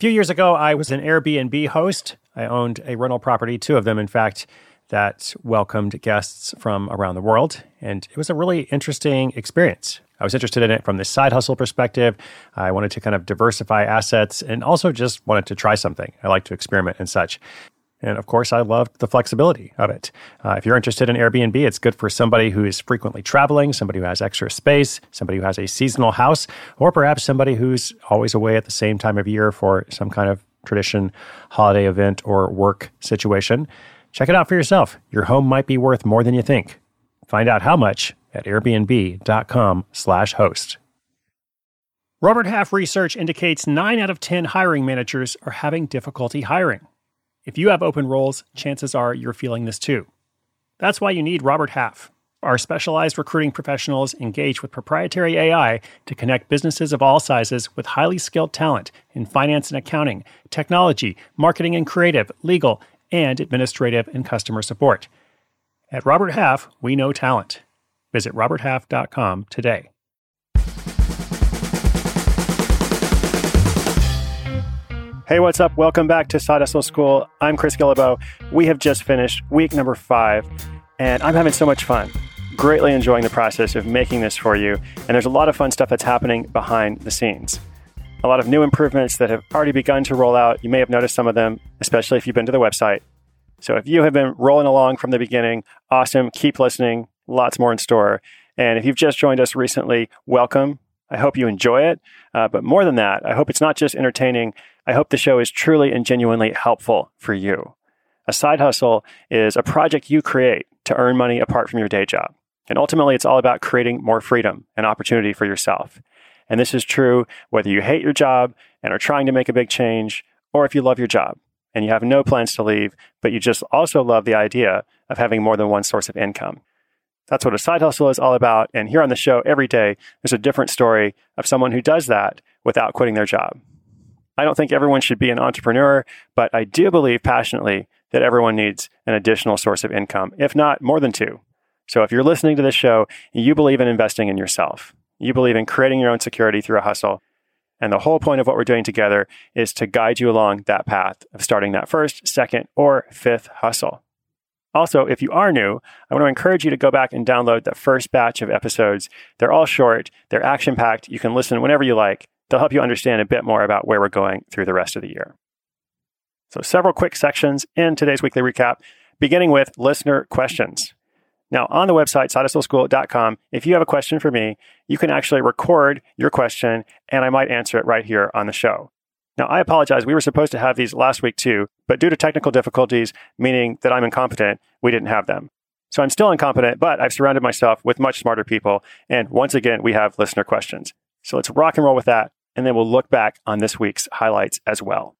few years ago, I was an Airbnb host. I owned a rental property, two of them, in fact, that welcomed guests from around the world. And it was a really interesting experience. I was interested in it from the side hustle perspective. I wanted to kind of diversify assets and also just wanted to try something. I like to experiment and such. And of course, I loved the flexibility of it. If you're interested in Airbnb, it's good for somebody who is frequently traveling, somebody who has extra space, somebody who has a seasonal house, or perhaps somebody who's always away at the same time of year for some kind of tradition, holiday event, or work situation. Check it out for yourself. Your home might be worth more than you think. Find out how much at airbnb.com/host. Robert Half research indicates 9 out of 10 hiring managers are having difficulty hiring. If you have open roles, chances are you're feeling this too. That's why you need Robert Half. Our specialized recruiting professionals engage with proprietary AI to connect businesses of all sizes with highly skilled talent in finance and accounting, technology, marketing and creative, legal, and administrative and customer support. At Robert Half, we know talent. Visit roberthalf.com today. Hey, what's up? Welcome back to Side Hustle School. I'm Chris Guillebeau. We have just finished week number 5, and I'm having so much fun. Greatly enjoying the process of making this for you, and there's a lot of fun stuff that's happening behind the scenes. A lot of new improvements that have already begun to roll out. You may have noticed some of them, especially if you've been to the website. So if you have been rolling along from the beginning, awesome. Keep listening. Lots more in store. And if you've just joined us recently, welcome. I hope you enjoy it. But more than that, I hope it's not just entertaining. I hope the show is truly and genuinely helpful for you. A side hustle is a project you create to earn money apart from your day job. And ultimately, it's all about creating more freedom and opportunity for yourself. And this is true whether you hate your job and are trying to make a big change, or if you love your job and you have no plans to leave, but you just also love the idea of having more than one source of income. That's what a side hustle is all about. And here on the show every day, there's a different story of someone who does that without quitting their job. I don't think everyone should be an entrepreneur, but I do believe passionately that everyone needs an additional source of income, if not more than 2. So if you're listening to this show, you believe in investing in yourself. You believe in creating your own security through a hustle. And the whole point of what we're doing together is to guide you along that path of starting that first, second, or 5th hustle. Also, if you are new, I want to encourage you to go back and download the first batch of episodes. They're all short. They're action-packed. You can listen whenever you like. They'll help you understand a bit more about where we're going through the rest of the year. So several quick sections in today's weekly recap, beginning with listener questions. Now, on the website, sidehustleschool.com, if you have a question for me, you can actually record your question, and I might answer it right here on the show. Now, I apologize. We were supposed to have these last week too, but due to technical difficulties, meaning that I'm incompetent, we didn't have them. So I'm still incompetent, but I've surrounded myself with much smarter people. And once again, we have listener questions. So let's rock and roll with that, and then we'll look back on this week's highlights as well.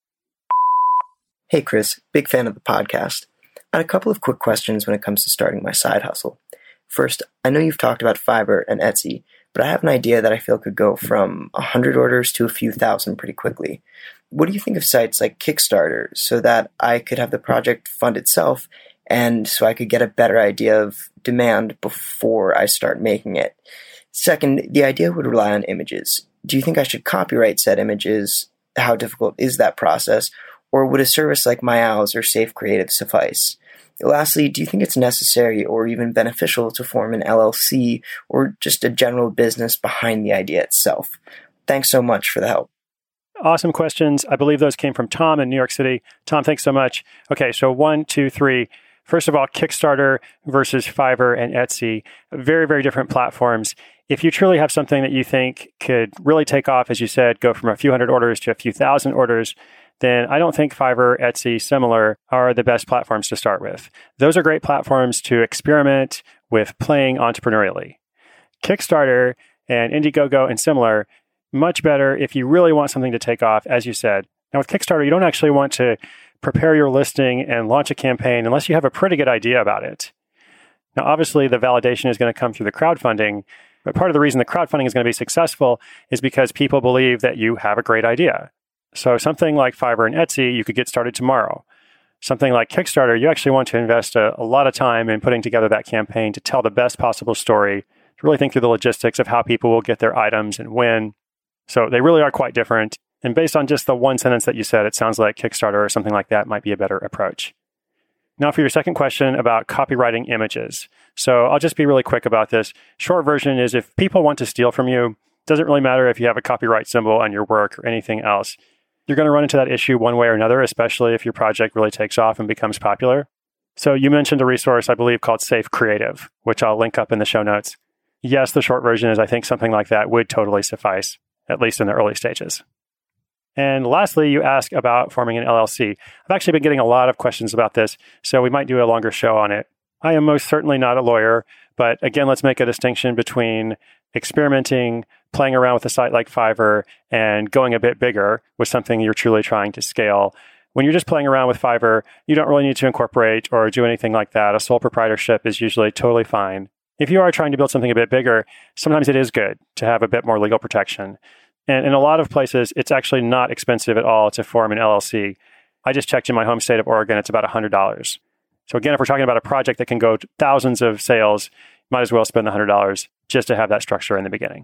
Hey, Chris. Big fan of the podcast. I had a couple of quick questions when it comes to starting my side hustle. First, I know you've talked about Fiverr and Etsy, but I have an idea that I feel could go from 100 orders to a few thousand pretty quickly. What do you think of sites like Kickstarter so that I could have the project fund itself and so I could get a better idea of demand before I start making it? Second, the idea would rely on images. Do you think I should copyright said images? How difficult is that process? Or would a service like MyOwls or Safe Creative suffice? Lastly, do you think it's necessary or even beneficial to form an LLC or just a general business behind the idea itself? Thanks so much for the help. Awesome questions. I believe those came from Tom in New York City. Tom, thanks so much. Okay, so 1, 2, 3. First of all, Kickstarter versus Fiverr and Etsy, very, very different platforms. If you truly have something that you think could really take off, as you said, go from a few hundred orders to a few thousand orders, then I don't think Fiverr, Etsy, similar are the best platforms to start with. Those are great platforms to experiment with playing entrepreneurially. Kickstarter and Indiegogo and similar, much better if you really want something to take off, as you said. Now with Kickstarter, you don't actually want to prepare your listing and launch a campaign unless you have a pretty good idea about it. Now, obviously, the validation is going to come through the crowdfunding, but part of the reason the crowdfunding is going to be successful is because people believe that you have a great idea. So something like Fiverr and Etsy, you could get started tomorrow. Something like Kickstarter, you actually want to invest a lot of time in putting together that campaign to tell the best possible story, to really think through the logistics of how people will get their items and when. So they really are quite different. And based on just the one sentence that you said, it sounds like Kickstarter or something like that might be a better approach. Now for your second question about copywriting images. So I'll just be really quick about this. Short version is if people want to steal from you, it doesn't really matter if you have a copyright symbol on your work or anything else. You're going to run into that issue one way or another, especially if your project really takes off and becomes popular. So you mentioned a resource, I believe, called Safe Creative, which I'll link up in the show notes. Yes, the short version is I think something like that would totally suffice, at least in the early stages. And lastly, you ask about forming an LLC. I've actually been getting a lot of questions about this, so we might do a longer show on it. I am most certainly not a lawyer, but again, let's make a distinction between experimenting, playing around with a site like Fiverr, and going a bit bigger with something you're truly trying to scale. When you're just playing around with Fiverr, you don't really need to incorporate or do anything like that. A sole proprietorship is usually totally fine. If you are trying to build something a bit bigger, sometimes it is good to have a bit more legal protection. And in a lot of places, it's actually not expensive at all to form an LLC. I just checked in my home state of Oregon, it's about $100. So again, if we're talking about a project that can go to thousands of sales, might as well spend the $100 just to have that structure in the beginning.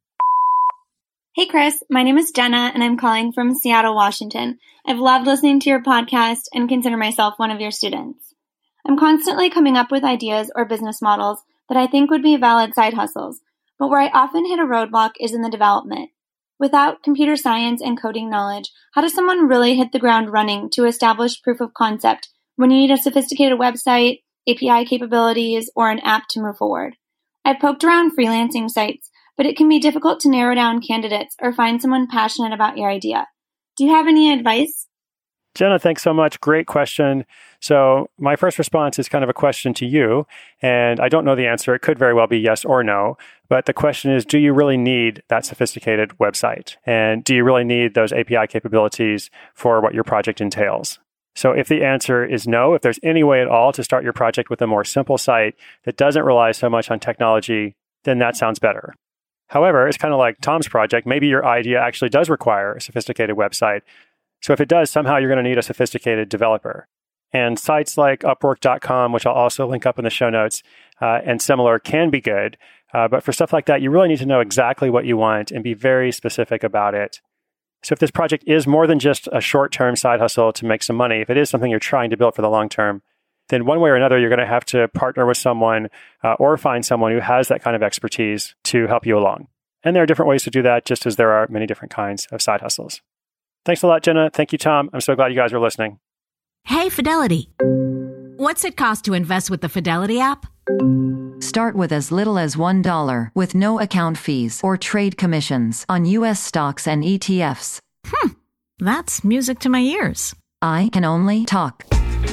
Hey, Chris. My name is Jenna, and I'm calling from Seattle, Washington. I've loved listening to your podcast and consider myself one of your students. I'm constantly coming up with ideas or business models that I think would be valid side hustles, but where I often hit a roadblock is in the development. Without computer science and coding knowledge, how does someone really hit the ground running to establish proof of concept when you need a sophisticated website, API capabilities, or an app to move forward? I've poked around freelancing sites, but it can be difficult to narrow down candidates or find someone passionate about your idea. Do you have any advice? Jenna, thanks so much. Great question. So my first response is kind of a question to you, and I don't know the answer. It could very well be yes or no, but the question is, do you really need that sophisticated website? And do you really need those API capabilities for what your project entails? So if the answer is no, if there's any way at all to start your project with a more simple site that doesn't rely so much on technology, then that sounds better. However, it's kind of like Tom's project. Maybe your idea actually does require a sophisticated website. So if it does, somehow you're going to need a sophisticated developer. And sites like Upwork.com, which I'll also link up in the show notes, and similar can be good. But for stuff like that, you really need to know exactly what you want and be very specific about it. So if this project is more than just a short-term side hustle to make some money, if it is something you're trying to build for the long term, then one way or another, you're going to have to partner with someone or find someone who has that kind of expertise to help you along. And there are different ways to do that, just as there are many different kinds of side hustles. Thanks a lot, Jenna. Thank you, Tom. I'm so glad you guys are listening. Hey, Fidelity. What's it cost to invest with the Fidelity app? Start with as little as $1 with no account fees or trade commissions on U.S. stocks and ETFs. That's music to my ears. I can only talk.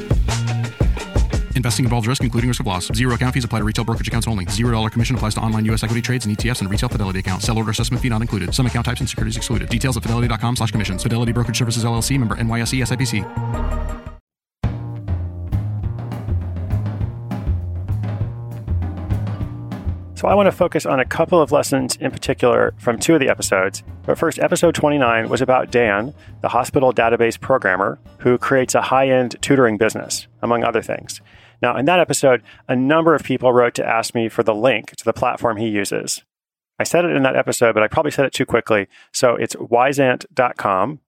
Investing involves risk, including risk of loss. Zero account fees apply to retail brokerage accounts only. $0 commission applies to online U.S. equity trades and ETFs and a retail Fidelity account. Sell order assessment fee not included. Some account types and securities excluded. Details at fidelity.com/commissions. Fidelity Brokerage Services, LLC, member NYSE SIPC. So I want to focus on a couple of lessons in particular from two of the episodes. But first, episode 29 was about Dan, the hospital database programmer who creates a high-end tutoring business, among other things. Now, in that episode, a number of people wrote to ask me for the link to the platform he uses. I said it in that episode, but I probably said it too quickly. So it's wyzant.com,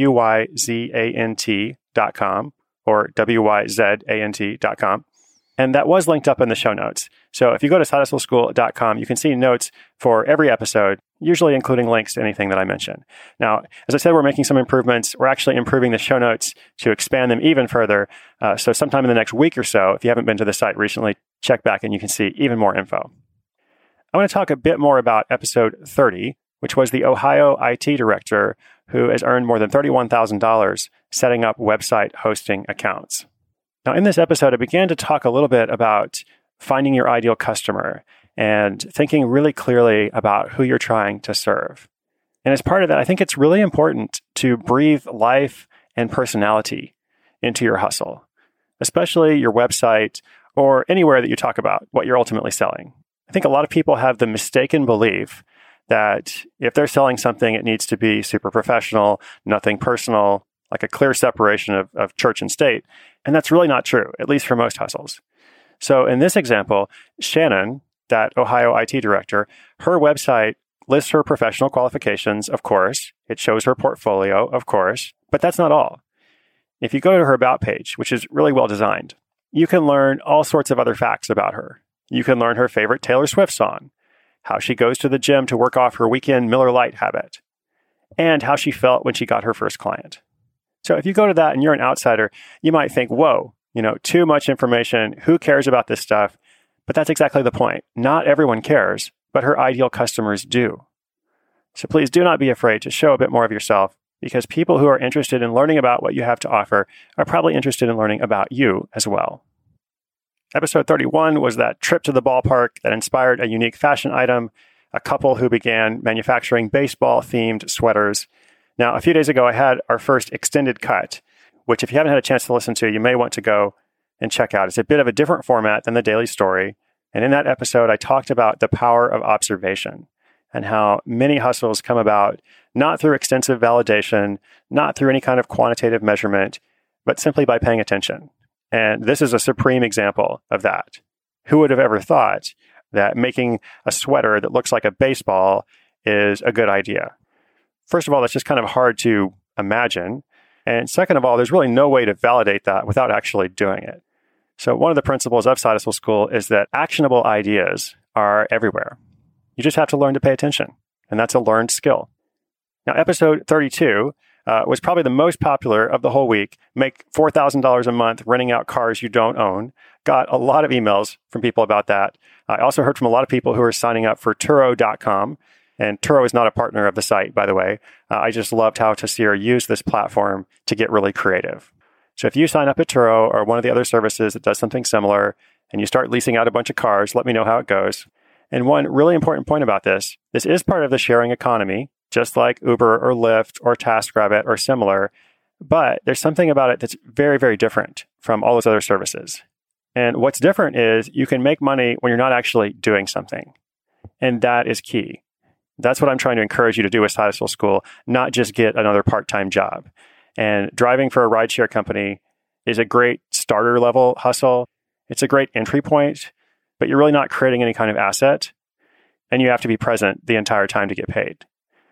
WYZANT.com, or WYZANT.com. And that was linked up in the show notes. So if you go to sidehustleschool.com, you can see notes for every episode, usually including links to anything that I mention. Now, as I said, we're making some improvements. We're actually improving the show notes to expand them even further. So sometime in the next week or so, if you haven't been to the site recently, check back and you can see even more info. I want to talk a bit more about episode 30, which was the Ohio IT director who has earned more than $31,000 setting up website hosting accounts. Now, in this episode, I began to talk a little bit about finding your ideal customer and thinking really clearly about who you're trying to serve. And as part of that, I think it's really important to breathe life and personality into your hustle, especially your website or anywhere that you talk about what you're ultimately selling. I think a lot of people have the mistaken belief that if they're selling something, it needs to be super professional, nothing personal, like a clear separation of church and state. And that's really not true, at least for most hustles. So in this example, Shannon, that Ohio IT director, her website lists her professional qualifications, of course. It shows her portfolio, of course. But that's not all. If you go to her About page, which is really well designed, you can learn all sorts of other facts about her. You can learn her favorite Taylor Swift song, how she goes to the gym to work off her weekend Miller Lite habit, and how she felt when she got her first client. So if you go to that and you're an outsider, you might think, whoa, too much information. Who cares about this stuff? But that's exactly the point. Not everyone cares, but her ideal customers do. So please do not be afraid to show a bit more of yourself, because people who are interested in learning about what you have to offer are probably interested in learning about you as well. Episode 31 was that trip to the ballpark that inspired a unique fashion item, a couple who began manufacturing baseball-themed sweaters. Now, a few days ago, I had our first extended cut, which if you haven't had a chance to listen to, you may want to go and check out. It's a bit of a different format than the Daily Story. And in that episode, I talked about the power of observation and how many hustles come about not through extensive validation, not through any kind of quantitative measurement, but simply by paying attention. And this is a supreme example of that. Who would have ever thought that making a sweater that looks like a baseball is a good idea? First of all, that's just kind of hard to imagine. And second of all, there's really no way to validate that without actually doing it. So one of the principles of Side Hustle School is that actionable ideas are everywhere. You just have to learn to pay attention. And that's a learned skill. Now, episode 32 was probably the most popular of the whole week. Make $4,000 a month renting out cars you don't own. Got a lot of emails from people about that. I also heard from a lot of people who are signing up for Turo.com. And Turo is not a partner of the site, by the way. I just loved how Tassir used this platform to get really creative. So if you sign up at Turo or one of the other services that does something similar, and you start leasing out a bunch of cars, let me know how it goes. And one really important point about this is part of the sharing economy, just like Uber or Lyft or TaskRabbit or similar. But there's something about it that's very, very different from all those other services. And what's different is you can make money when you're not actually doing something. And that is key. That's what I'm trying to encourage you to do with Side Hustle School, not just get another part-time job. And driving for a rideshare company is a great starter level hustle. It's a great entry point, but you're really not creating any kind of asset. And you have to be present the entire time to get paid.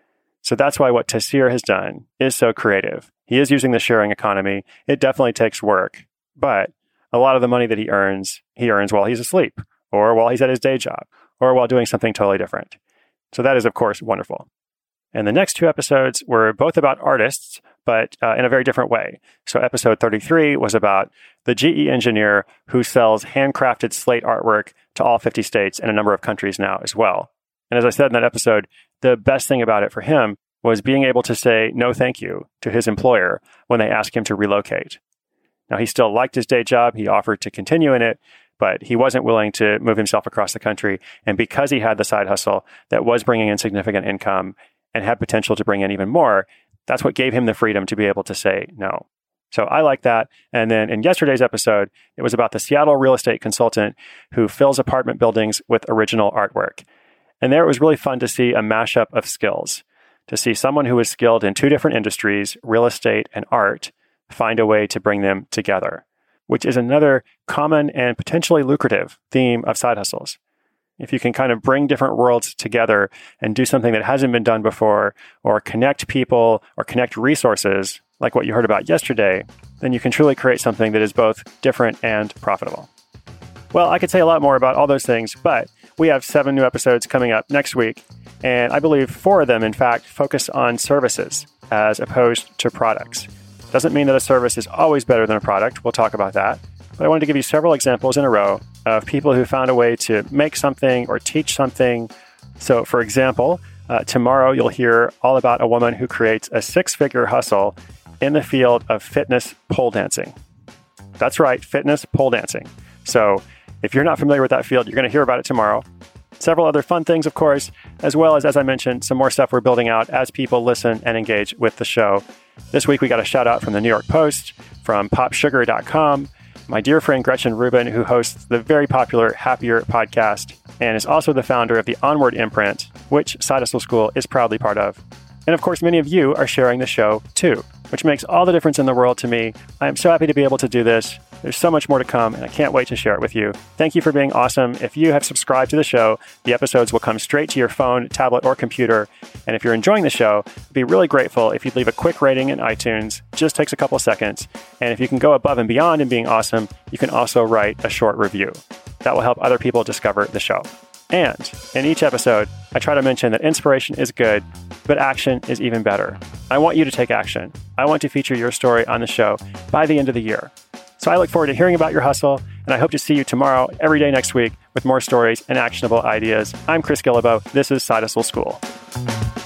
So that's why what Tassir has done is so creative. He is using the sharing economy. It definitely takes work, but a lot of the money that he earns while he's asleep, or while he's at his day job, or while doing something totally different. So that is, of course, wonderful. And the next two episodes were both about artists, but in a very different way. So episode 33 was about the GE engineer who sells handcrafted slate artwork to all 50 states and a number of countries now as well. And as I said in that episode, the best thing about it for him was being able to say no thank you to his employer when they asked him to relocate. Now, he still liked his day job. He offered to continue in it, but he wasn't willing to move himself across the country. And because he had the side hustle that was bringing in significant income and had potential to bring in even more, that's what gave him the freedom to be able to say no. So I like that. And then in yesterday's episode, it was about the Seattle real estate consultant who fills apartment buildings with original artwork. And there it was really fun to see a mashup of skills, to see someone who is skilled in two different industries, real estate and art, find a way to bring them together, which is another common and potentially lucrative theme of side hustles. If you can kind of bring different worlds together and do something that hasn't been done before, or connect people or connect resources, like what you heard about yesterday, then you can truly create something that is both different and profitable. Well, I could say a lot more about all those things, but we have 7 new episodes coming up next week. And I believe 4 of them, in fact, focus on services as opposed to products. Doesn't mean that a service is always better than a product. We'll talk about that. But I wanted to give you several examples in a row of people who found a way to make something or teach something. So, for example, tomorrow you'll hear all about a woman who creates a 6-figure hustle in the field of fitness pole dancing. That's right, fitness pole dancing. So if you're not familiar with that field, you're going to hear about it tomorrow. Several other fun things, of course, as well as I mentioned, some more stuff we're building out as people listen and engage with the show. This week, we got a shout out from the New York Post, from popsugar.com, my dear friend Gretchen Rubin, who hosts the very popular Happier podcast and is also the founder of the Onward imprint, which Side Hustle School is proudly part of. And of course, many of you are sharing the show too, which makes all the difference in the world to me. I am so happy to be able to do this. There's so much more to come, and I can't wait to share it with you. Thank you for being awesome. If you have subscribed to the show, the episodes will come straight to your phone, tablet, or computer. And if you're enjoying the show, I'd be really grateful if you'd leave a quick rating in iTunes. Just takes a couple seconds. And if you can go above and beyond in being awesome, you can also write a short review. That will help other people discover the show. And in each episode, I try to mention that inspiration is good, but action is even better. I want you to take action. I want to feature your story on the show by the end of the year. So I look forward to hearing about your hustle, and I hope to see you tomorrow, every day next week, with more stories and actionable ideas. I'm Chris Guillebeau. This is Side Hustle School.